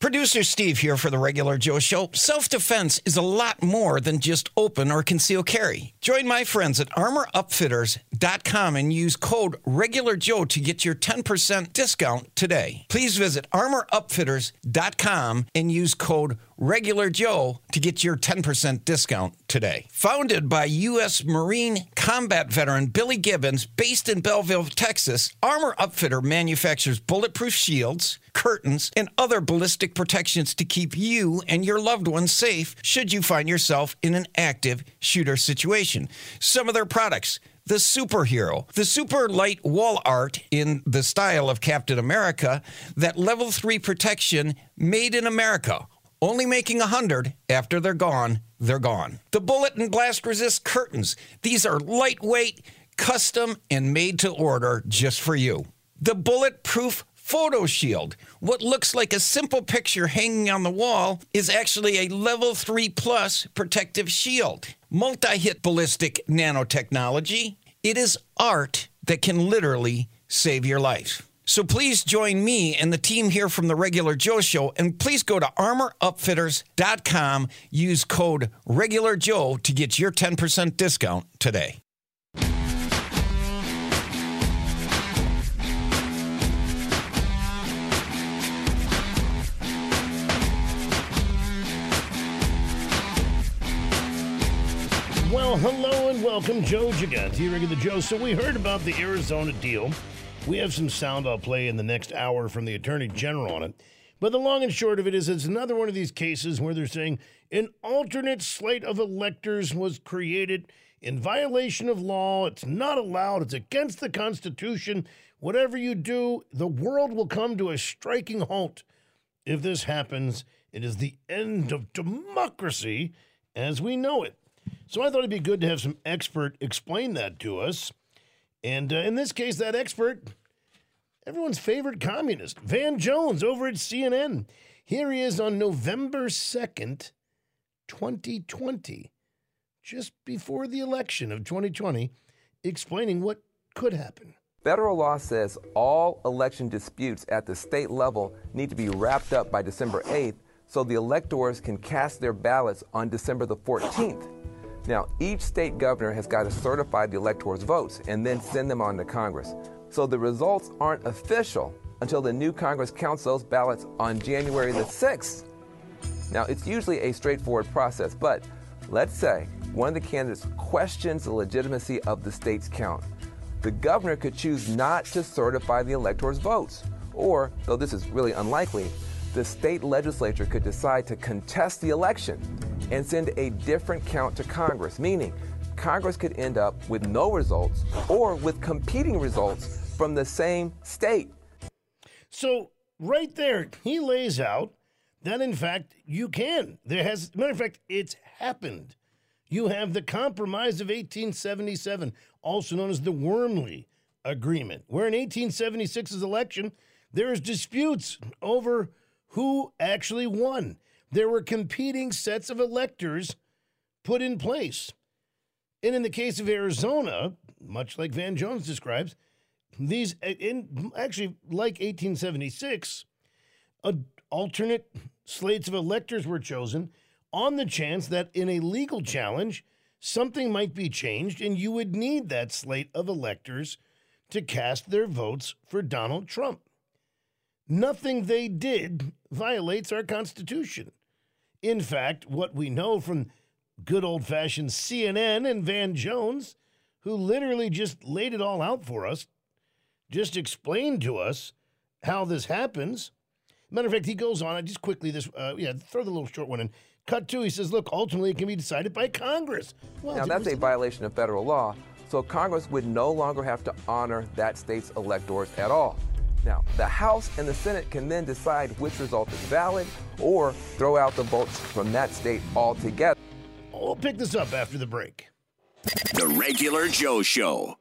Producer Steve here for the Regular Joe Show. Self-defense is a lot more than just open or conceal carry. Join my friends at ArmorUpfitters.com and use code RegularJoe to get your 10% discount today. Please visit ArmorUpfitters.com and use code RegularJoe to get your 10% discount today. Founded by U.S. Marine combat veteran Billy Gibbons, based in Belleville, Texas, Armor Upfitter manufactures bulletproof shields, curtains, and other ballistic protections to keep you and your loved ones safe should you find yourself in an active shooter situation. Some of their products: the Superhero, the super light wall art in the style of Captain America, that level 3 protection made in America. Only making 100. After they're gone, they're gone. The bullet and blast resist curtains. These are lightweight, custom, and made to order just for you. The bulletproof photo shield. What looks like a simple picture hanging on the wall is actually a level 3 plus protective shield. Multi-hit ballistic nanotechnology. It is art that can literally save your life. So please join me and the team here from the Regular Joe Show, and please go to ArmorUpfitters.com. Use code RegularJoe to get your 10% discount today. Well, hello and welcome. Joe Gigante, Regular Joe. So we heard about the Arizona deal. We have some sound I'll play in the next hour from the Attorney General on it. But the long and short of it is it's another one of these cases where they're saying an alternate slate of electors was created in violation of law. It's not allowed. It's against the Constitution. Whatever you do, the world will come to a striking halt. If this happens, it is the end of democracy as we know it. So I thought it'd be good to have some expert explain that to us. And in this case, that expert, everyone's favorite communist, Van Jones over at CNN. Here he is on November 2nd, 2020, just before the election of 2020, explaining what could happen. Federal law says all election disputes at the state level need to be wrapped up by December 8th so the electors can cast their ballots on December the 14th. Now, each state governor has got to certify the electors' votes and then send them on to Congress. So the results aren't official until the new Congress counts those ballots on January the 6th. Now, it's usually a straightforward process, but let's say one of the candidates questions the legitimacy of the state's count. The governor could choose not to certify the electors' votes. Or, though this is really unlikely, the state legislature could decide to contest the election and send a different count to Congress, meaning Congress could end up with no results or with competing results from the same state. So right there, he lays out that, in fact, you can. Matter of fact, it's happened. You have the Compromise of 1877, also known as the Wormley Agreement, where in 1876's election, there is disputes over who actually won. There were competing sets of electors put in place. And in the case of Arizona, much like Van Jones describes, these, actually like 1876, alternate slates of electors were chosen on the chance that in a legal challenge, something might be changed and you would need that slate of electors to cast their votes for Donald Trump. Nothing they did violates our Constitution. In fact, what we know from good old-fashioned CNN and Van Jones, who literally just laid it all out for us, just explained to us how this happens. Matter of fact, he goes on, just quickly, throw the little short one in. Cut 2, he says, look, ultimately it can be decided by Congress. Well, now, that's a violation of federal law, so Congress would no longer have to honor that state's electors at all. Now, the House and the Senate can then decide which result is valid or throw out the votes from that state altogether. We'll pick this up after the break. The Regular Joe Show.